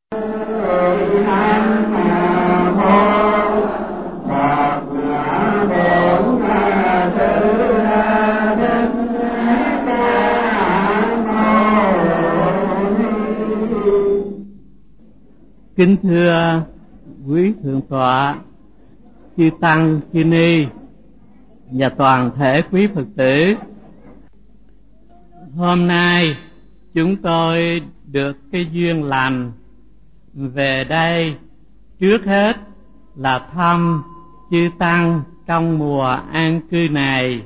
Kính thưa quý thượng tọa, chư tăng, chư ni và toàn thể quý Phật tử, hôm nay chúng tôi được cái duyên lành về đây, trước hết là thăm chư tăng trong mùa an cư này.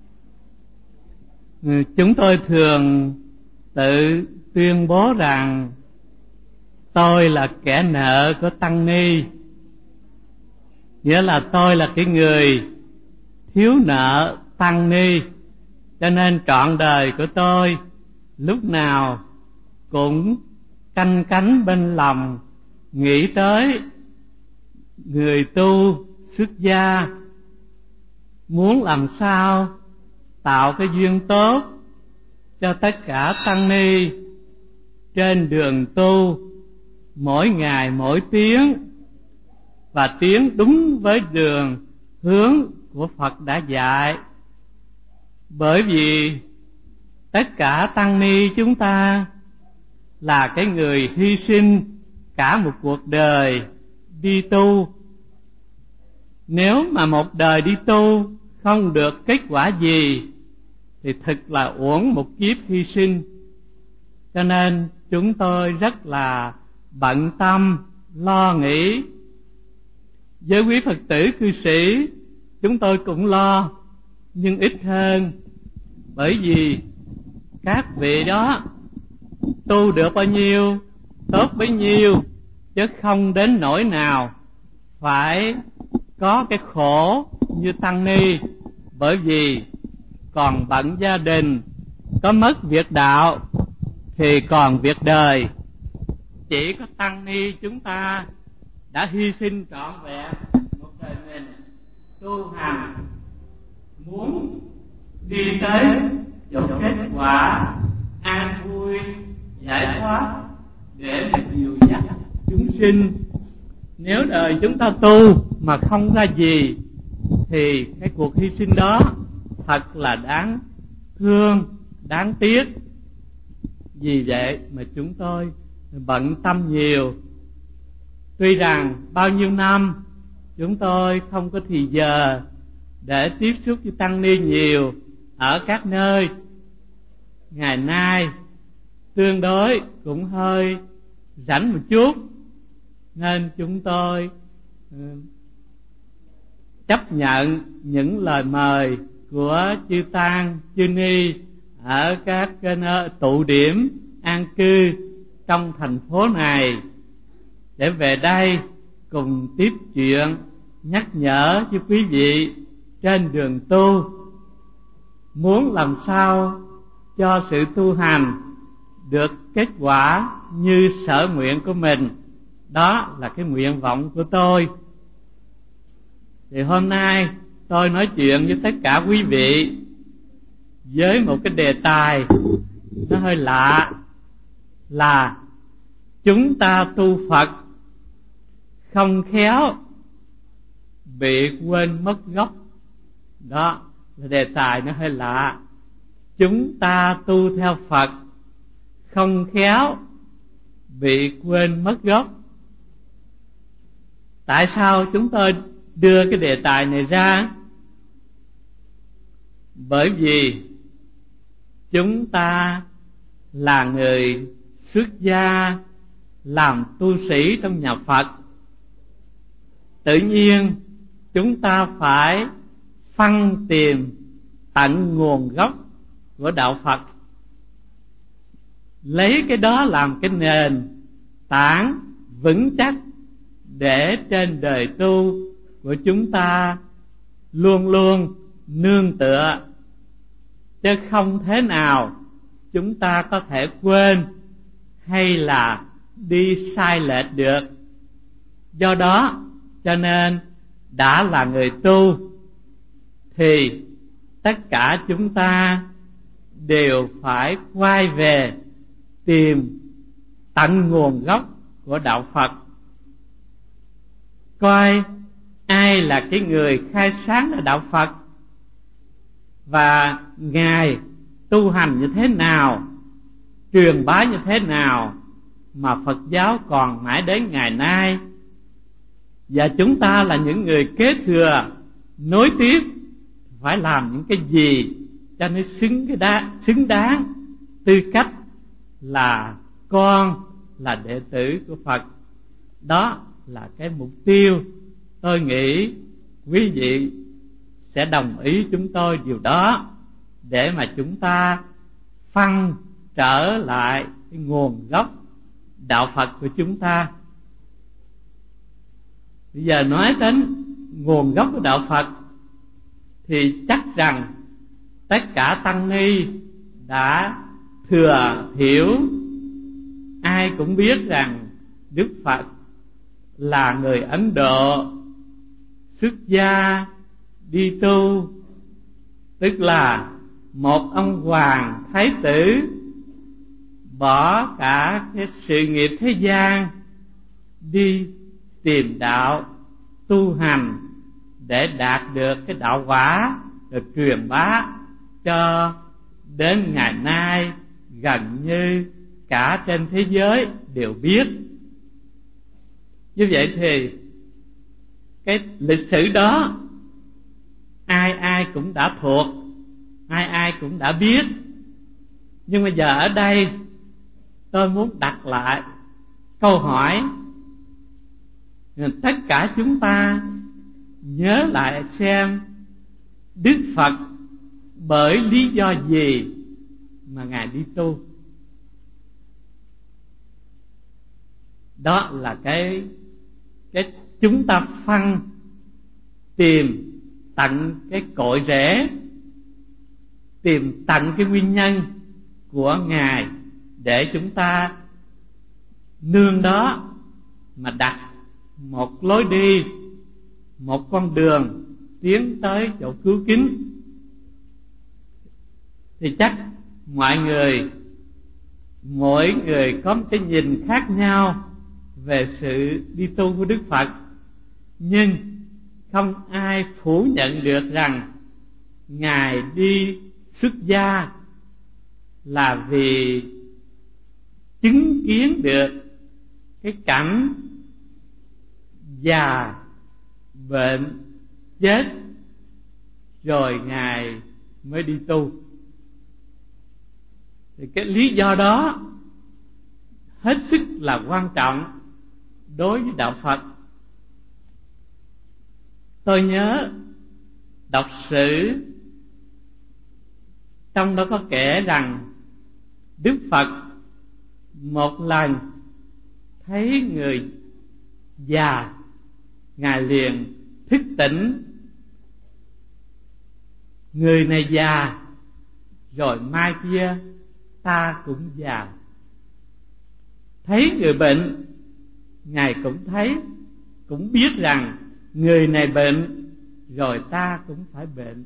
Chúng tôi thường tự tuyên bố rằng tôi là kẻ nợ của tăng ni, nghĩa là tôi là cái người thiếu nợ tăng ni, cho nên trọn đời của tôi lúc nào cũng canh cánh bên lòng nghĩ tới người tu xuất gia, muốn làm sao tạo cái duyên tốt cho tất cả tăng ni trên đường tu, mỗi ngày mỗi tiếng, và tiến đúng với đường hướng của Phật đã dạy. Bởi vì tất cả tăng ni chúng ta là cái người hy sinh cả một cuộc đời đi tu. Nếu mà một đời đi tu không được kết quả gì thì thật là uổng một kiếp hy sinh. Cho nên chúng tôi rất là bận tâm, lo nghĩ. Với quý Phật tử cư sĩ, chúng tôi cũng lo, nhưng ít hơn. Bởi vì các vị đó tu được bao nhiêu, tốt bấy nhiêu, chứ không đến nỗi nào phải có cái khổ như tăng ni. Bởi vì còn bận gia đình, có mất việc đạo thì còn việc đời. Chỉ có tăng ni chúng ta đã hy sinh trọn vẹn một đời mình tu hành, muốn đi tới chỗ kết quả an vui giải thoát để mà dìu dắt chúng sinh. Nếu đời chúng ta tu mà không ra gì thì cái cuộc hy sinh đó thật là đáng thương, đáng tiếc. Vì vậy mà chúng tôi bận tâm nhiều. Tuy rằng bao nhiêu năm chúng tôi không có thì giờ để tiếp xúc với tăng ni nhiều ở các nơi, ngày nay tương đối cũng hơi rảnh một chút, nên chúng tôi chấp nhận những lời mời của chư tăng, chư ni ở các nơi tụ điểm an cư trong thành phố này, để về đây cùng tiếp chuyện, nhắc nhở cho quý vị trên đường tu, muốn làm sao cho sự tu hành được kết quả như sở nguyện của mình. Đó là cái nguyện vọng của tôi. Thì hôm nay tôi nói chuyện với tất cả quý vị với một cái đề tài nó hơi lạ, là chúng ta tu Phật không khéo bị quên mất gốc. Đó là đề tài nó hơi lạ. Chúng ta tu theo Phật không khéo bị quên mất gốc. Tại sao chúng tôi đưa cái đề tài này ra? Bởi vì chúng ta là người xuất gia, làm tu sĩ trong nhà Phật, tự nhiên chúng ta phải phân tìm tận nguồn gốc của đạo Phật, lấy cái đó làm cái nền tảng vững chắc để trên đời tu của chúng ta luôn luôn nương tựa. Chứ không thế nào chúng ta có thể quên hay là đi sai lệch được. Do đó cho nên đã là người tu thì tất cả chúng ta đều phải quay về tìm tận nguồn gốc của đạo Phật. Coi ai là cái người khai sáng ở đạo Phật, và Ngài tu hành như thế nào, truyền bá như thế nào mà Phật giáo còn mãi đến ngày nay. Và chúng ta là những người kế thừa, nối tiếp, phải làm những cái gì cho nó xứng đáng tư cách là con, là đệ tử của Phật. Đó là cái mục tiêu. Tôi nghĩ quý vị sẽ đồng ý chúng tôi điều đó, để mà chúng ta phăng trở lại cái nguồn gốc đạo Phật của chúng ta. Bây giờ nói đến nguồn gốc của đạo Phật thì chắc rằng tất cả tăng ni đã thừa hiểu, ai cũng biết rằng Đức Phật là người Ấn Độ xuất gia đi tu, tức là một ông hoàng thái tử bỏ cả cái sự nghiệp thế gian đi tìm đạo tu hành để đạt được cái đạo quả, được truyền bá cho đến ngày nay gần như cả trên thế giới đều biết. Như vậy thì cái lịch sử đó ai ai cũng đã thuộc, ai ai cũng đã biết. Nhưng bây giờ ở đây tôi muốn đặt lại câu hỏi, tất cả chúng ta nhớ lại xem Đức Phật bởi lý do gì mà Ngài đi tu. Đó là cái chúng ta phăng tìm tận cái cội rễ, tìm tận cái nguyên nhân của Ngài, để chúng ta nương đó mà đặt một lối đi, một con đường tiến tới chỗ cứu kính. Thì chắc mỗi người có một cái nhìn khác nhau về sự đi tu của Đức Phật, nhưng không ai phủ nhận được rằng Ngài đi xuất gia là vì chứng kiến được cái cảnh già, bệnh, chết, rồi Ngài mới đi tu. Thì cái lý do đó hết sức là quan trọng đối với đạo Phật. Tôi nhớ đọc sử, trong đó có kể rằng Đức Phật một lần thấy người già, Ngài liền thức tỉnh: người này già, rồi mai kia ta cũng già. Thấy người bệnh, Ngài cũng thấy, cũng biết rằng người này bệnh, rồi ta cũng phải bệnh.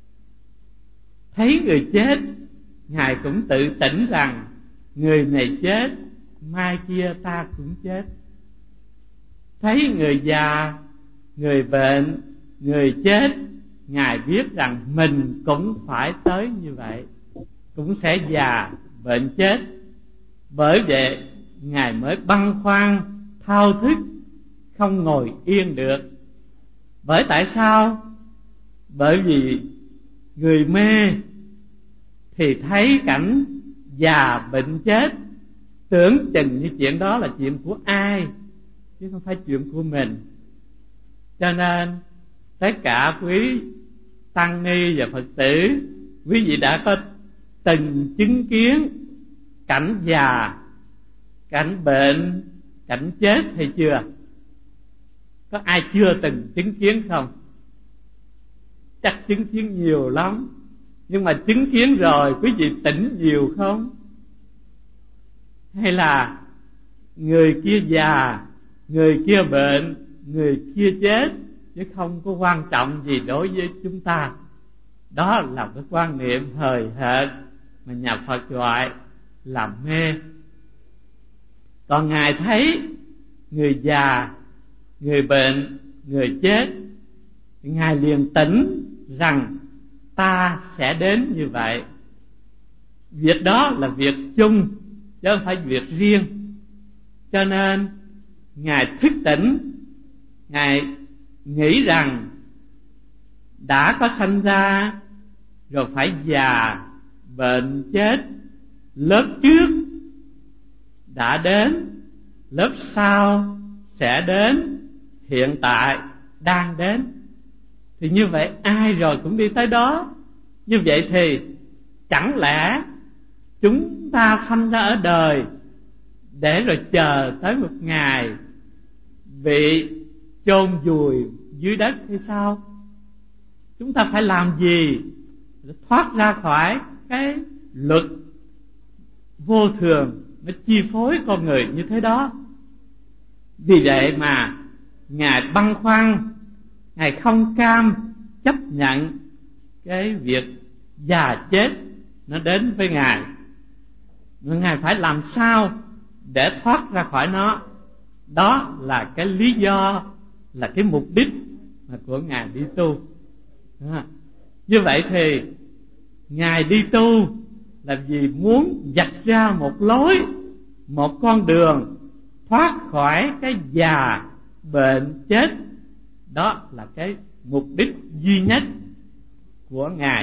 Thấy người chết, Ngài cũng tự tỉnh rằng người này chết, mai kia ta cũng chết. Thấy người già, người bệnh, người chết, Ngài biết rằng mình cũng phải tới như vậy, cũng sẽ già, bệnh, chết. Bởi vậy Ngài mới băn khoăn, thao thức, không ngồi yên được. Bởi tại sao? Bởi vì người mê thì thấy cảnh già, bệnh, chết, tưởng chừng như chuyện đó là chuyện của ai, chứ không phải chuyện của mình. Cho nên tất cả quý tăng ni và Phật tử, quý vị đã có từng chứng kiến cảnh già, cảnh bệnh, cảnh chết hay chưa? Có ai chưa từng chứng kiến không? Chắc chứng kiến nhiều lắm. Nhưng mà chứng kiến rồi quý vị tỉnh nhiều không? Hay là người kia già, người kia bệnh, người kia chết, chứ không có quan trọng gì đối với chúng ta? Đó là cái quan niệm hời hợt mà nhà Phật gọi là mê. Còn Ngài thấy người già, người bệnh, người chết, Ngài liền tỉnh rằng ta sẽ đến như vậy. Việc đó là việc chung chứ không phải việc riêng. Cho nên Ngài thức tỉnh, Ngài nghĩ rằng đã có sanh ra rồi phải già, bệnh, chết. Lớp trước đã đến, lớp sau sẽ đến, hiện tại đang đến. Thì như vậy ai rồi cũng đi tới đó. Như vậy thì chẳng lẽ chúng ta sanh ra ở đời để rồi chờ tới một ngày bị chôn vùi dưới đất hay sao? Chúng ta phải làm gì để thoát ra khỏi cái luật vô thường nó chi phối con người như thế đó? Vì vậy mà Ngài băn khoăn, Ngài không cam chấp nhận cái việc già chết nó đến với Ngài. Ngài phải làm sao để thoát ra khỏi nó. Đó là cái lý do, là cái mục đích của Ngài đi tu. Như vậy thì Ngài đi tu là vì muốn vạch ra một lối, một con đường thoát khỏi cái già, bệnh, chết. Đó là cái mục đích duy nhất của Ngài.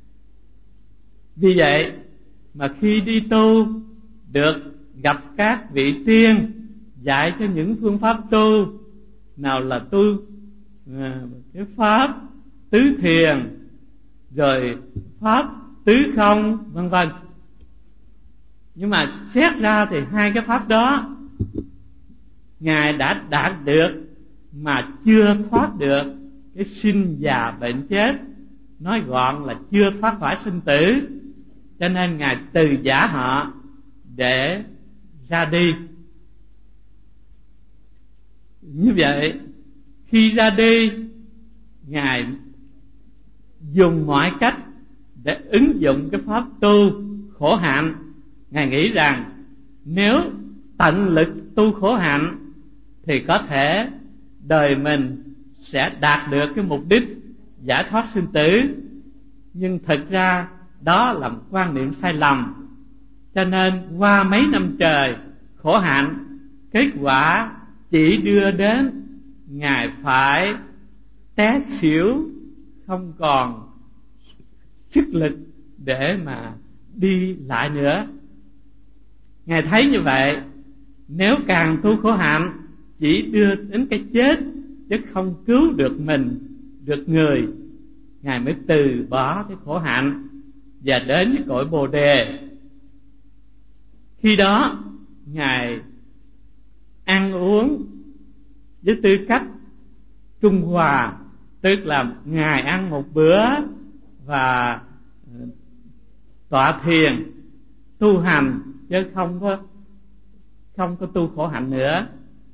Vì vậy mà khi đi tu được gặp các vị tiên dạy cho những phương pháp tu, nào là tu cái pháp tứ thiền, rồi pháp tứ không, vân vân. Nhưng mà xét ra thì hai cái pháp đó Ngài đã đạt được mà chưa thoát được cái sinh già bệnh chết. Nói gọn là chưa thoát khỏi sinh tử. Cho nên Ngài từ giả họ để ra đi. Như vậy khi ra đi, Ngài dùng mọi cách để ứng dụng cái pháp tu khổ hạnh. Ngài nghĩ rằng nếu tận lực tu khổ hạnh thì có thể đời mình sẽ đạt được cái mục đích giải thoát sinh tử. Nhưng thực ra đó là một quan niệm sai lầm. Cho nên qua mấy năm trời khổ hạnh, kết quả chỉ đưa đến Ngài phải té xỉu, không còn sức lực để mà đi lại nữa. Ngài thấy như vậy, nếu càng tu khổ hạnh chỉ đưa đến cái chết chứ không cứu được mình, được người, Ngài mới từ bỏ cái khổ hạnh và đến với cội Bồ Đề. Khi đó Ngài ăn uống với tư cách trung hòa, tức là Ngài ăn một bữa và tọa thiền tu hành, chứ không có tu khổ hạnh nữa.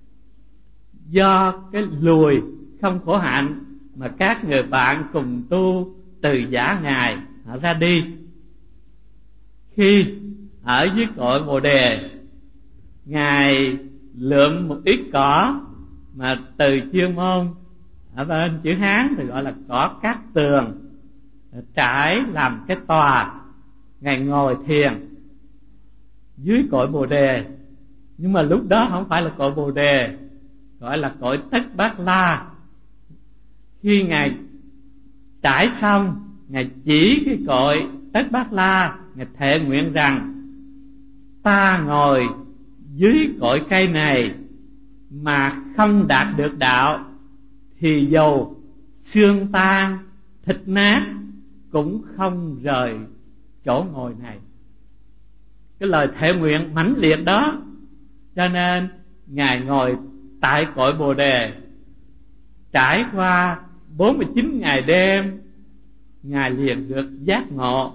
Do cái lùi không khổ hạnh mà các người bạn cùng tu từ giả Ngài họ ra đi. Khi ở dưới cội Bồ Đề, Ngài lượm một ít cỏ mà từ chuyên môn ở bên chữ Hán thì gọi là cỏ cát tường, trải làm cái tòa. Ngài ngồi thiền dưới cội Bồ Đề. Nhưng mà lúc đó không phải là cội Bồ Đề, gọi là cội Tất Bát La. Khi Ngài trải xong, Ngài chỉ cái cội Tất Bát La, Ngài thệ nguyện rằng ta ngồi dưới cội cây này mà không đạt được đạo thì dầu xương tan thịt nát cũng không rời chỗ ngồi này. Cái lời thệ nguyện mãnh liệt đó, cho nên Ngài ngồi tại cội Bồ Đề. Trải qua 49 ngày đêm, Ngài liền được giác ngộ.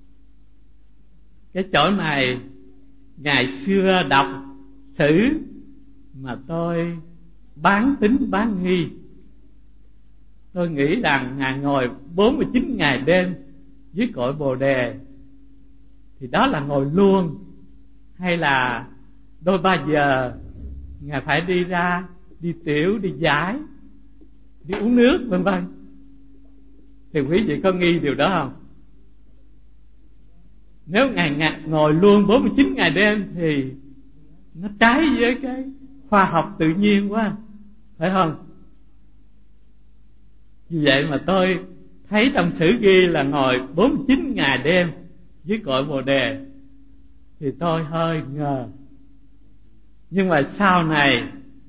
Cái chỗ này ngày xưa đọc sử mà tôi bán tín bán nghi. Tôi nghĩ rằng Ngài ngồi 49 ngày đêm dưới cội Bồ Đề thì đó là ngồi luôn, hay là đôi ba giờ Ngài phải đi ra, đi tiểu, đi giải, đi uống nước vân vân. Thì quý vị có nghi điều đó không? Nếu Ngài ngồi luôn 49 ngày đêm thì nó trái với cái khoa học tự nhiên quá, phải không? Vì vậy mà tôi thấy trong sử ghi là ngồi 49 ngày đêm dưới cội Bồ Đề thì tôi hơi ngờ. Nhưng mà sau này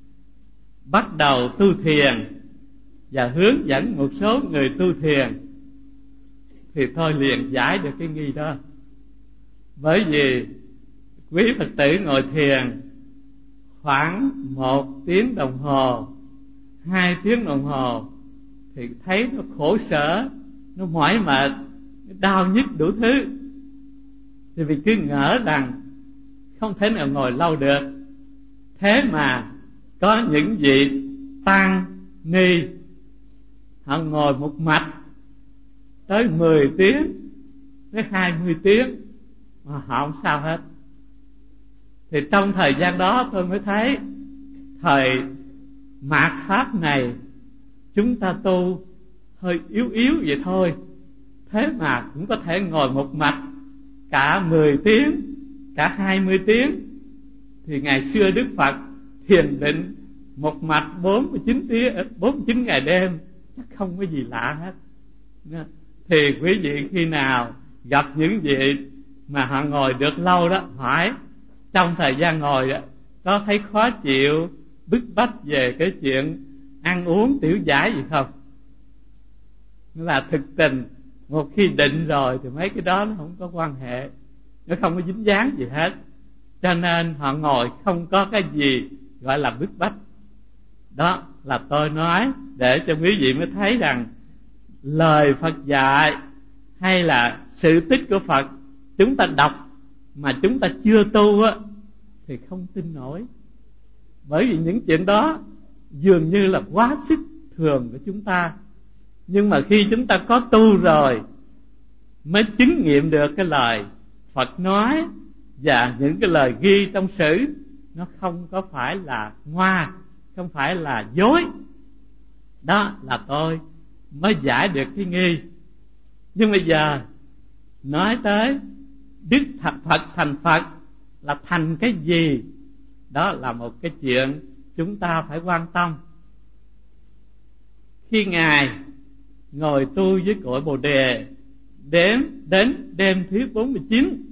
bắt đầu tu thiền và hướng dẫn một số người tu thiền thì tôi liền giải được cái nghi đó. Bởi vì quý Phật tử ngồi thiền khoảng 1 tiếng đồng hồ, 2 tiếng đồng hồ thì thấy nó khổ sở, nó mỏi mệt, nó đau nhức đủ thứ. Thì vì cứ ngỡ rằng không thể nào ngồi lâu được. Thế mà có những vị tăng ni họ ngồi một mạch tới 10 tiếng, tới 20 tiếng mà họ không sao hết. Thì trong thời gian đó tôi mới thấy thời mạt Pháp này chúng ta tu hơi yếu yếu vậy thôi, thế mà cũng có thể ngồi một mạch cả 10 tiếng, cả 20 tiếng. Thì ngày xưa Đức Phật thiền định một mạch 49 ngày đêm chắc không có gì lạ hết. Thì quý vị khi nào gặp những vị mà họ ngồi được lâu đó, hỏi trong thời gian ngồi đó có thấy khó chịu, bức bách về cái chuyện ăn uống tiểu giải gì không? Nó là thực tình, một khi định rồi thì mấy cái đó nó không có quan hệ, nó không có dính dáng gì hết. Cho nên họ ngồi không có cái gì gọi là bức bách. Đó là tôi nói để cho quý vị mới thấy rằng lời Phật dạy hay là sự tích của Phật chúng ta đọc mà chúng ta chưa tu á thì không tin nổi. Bởi vì những chuyện đó dường như là quá sức thường của chúng ta. Nhưng mà khi chúng ta có tu rồi mới chứng nghiệm được cái lời Phật nói và những cái lời ghi trong sử nó không có phải là ngoa, không phải là dối. Đó là tôi mới giải được cái nghi. Nhưng bây giờ nói tới Đức Phật thành Phật là thành cái gì, đó là một cái chuyện chúng ta phải quan tâm. Khi Ngài ngồi tu với cội Bồ Đề đến đêm thứ 49,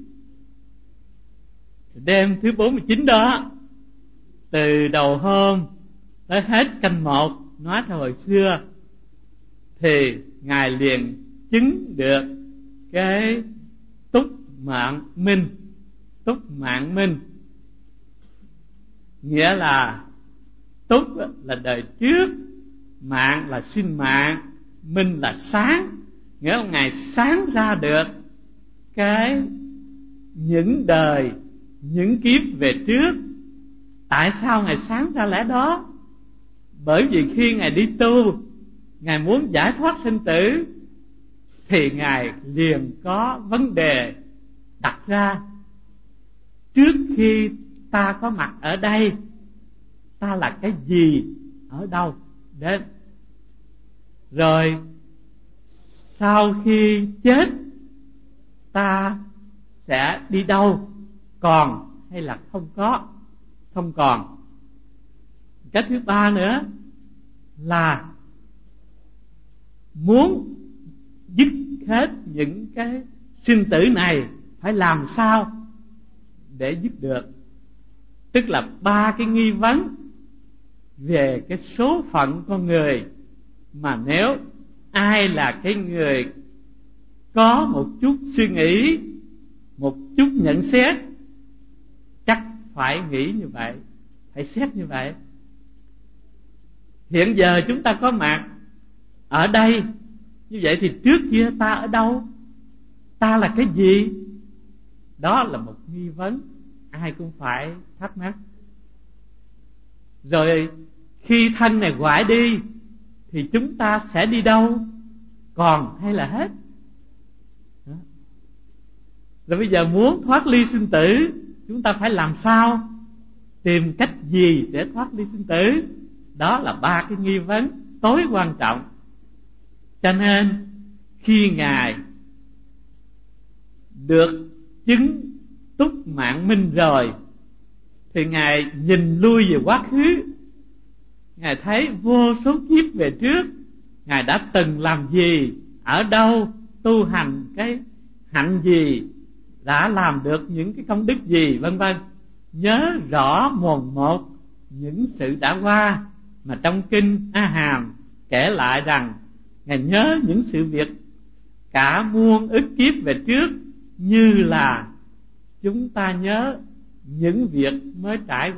đêm thứ 49 đó, từ đầu hôm tới hết canh 1 nói theo hồi xưa, thì Ngài liền chứng được cái túc mạng minh. Túc mạng minh nghĩa là túc là đời trước, mạng là sinh mạng, minh là sáng. Nghĩa là Ngài sáng ra được cái những đời, những kiếp về trước. Tại sao Ngài sáng ra lẽ đó? Bởi vì khi Ngài đi tu, Ngài muốn giải thoát sinh tử thì Ngài liền có vấn đề đặt ra. Trước khi ta có mặt ở đây, ta là cái gì, ở đâu đến? Rồi sau khi chết ta sẽ đi đâu, còn hay là không có, không còn. Cái thứ ba nữa là muốn dứt hết những cái sinh tử này phải làm sao để dứt được. Tức là 3 cái nghi vấn về cái số phận con người mà nếu ai là cái người có một chút suy nghĩ, một chút nhận xét, chắc phải nghĩ như vậy, phải xét như vậy. Hiện giờ chúng ta có mặt ở đây, như vậy thì trước kia ta ở đâu? Ta là cái gì? Đó là một nghi vấn ai cũng phải thắc mắc. Rồi khi thân này hoại đi thì chúng ta sẽ đi đâu, còn hay là hết? Đó. Rồi bây giờ muốn thoát ly sinh tử chúng ta phải làm sao? tìm cách gì để thoát ly sinh tử. Đó là ba cái nghi vấn tối quan trọng. Cho nên khi Ngài được chứng túc mạng minh rồi thì Ngài nhìn lui về quá khứ. Ngài thấy vô số kiếp về trước Ngài đã từng làm gì, ở đâu, tu hành cái hạnh gì, đã làm được những cái công đức gì, vân vân. Nhớ rõ mồn một những sự đã qua, mà trong kinh A Hàm kể lại rằng Ngài nhớ những sự việc cả muôn ức kiếp về trước, như là chúng ta nhớ những việc mới trải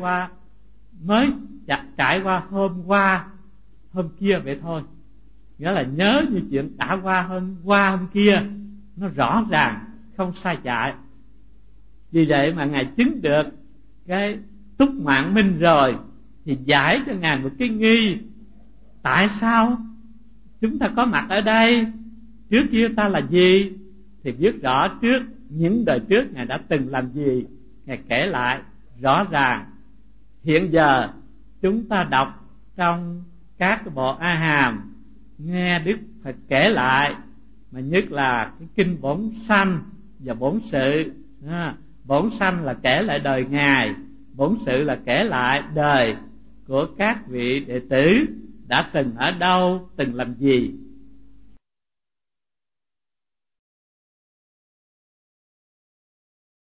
qua hôm qua, hôm kia vậy thôi. Nghĩa là nhớ như chuyện đã qua hôm kia, nó rõ ràng, không sai chạy. Vì vậy mà Ngài chứng được cái túc mạng minh rồi thì giải cho Ngài một cái nghi: tại sao chúng ta có mặt ở đây, trước kia ta là gì? Thì biết rõ trước những đời trước Ngài đã từng làm gì. Ngài kể lại rõ ràng. Hiện giờ chúng ta đọc trong các cái bộ A Hàm, nghe Đức Phật kể lại, mà nhất là cái kinh Bổn Sanh và Bổn Sự. Bổn Sanh là kể lại đời Ngài, Bổn Sự là kể lại đời của các vị đệ tử đã từng ở đâu, từng làm gì.